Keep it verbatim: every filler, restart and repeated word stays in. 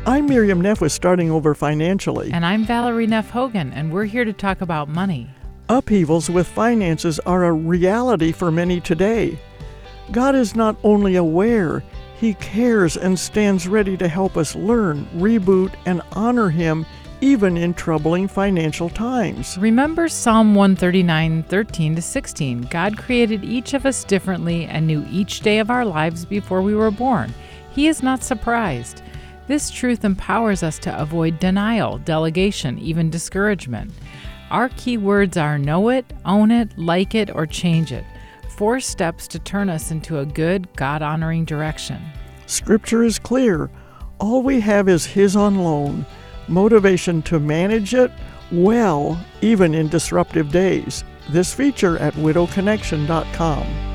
I'm Miriam Neff with Starting Over Financially. And I'm Valerie Neff Hogan, and we're here to talk about money. Upheavals with finances are a reality for many today. God is not only aware, He cares and stands ready to help us learn, reboot, and honor Him even in troubling financial times. Remember Psalm one thirty-nine, thirteen to sixteen. God created each of us differently and knew each day of our lives before we were born. He is not surprised. This truth empowers us to avoid denial, delegation, even discouragement. Our key words are know it, own it, like it, or change it. Four steps to turn us into a good, God-honoring direction. Scripture is clear. All we have is His on loan, motivation to manage it well, even in disruptive days. This feature at widow connection dot com.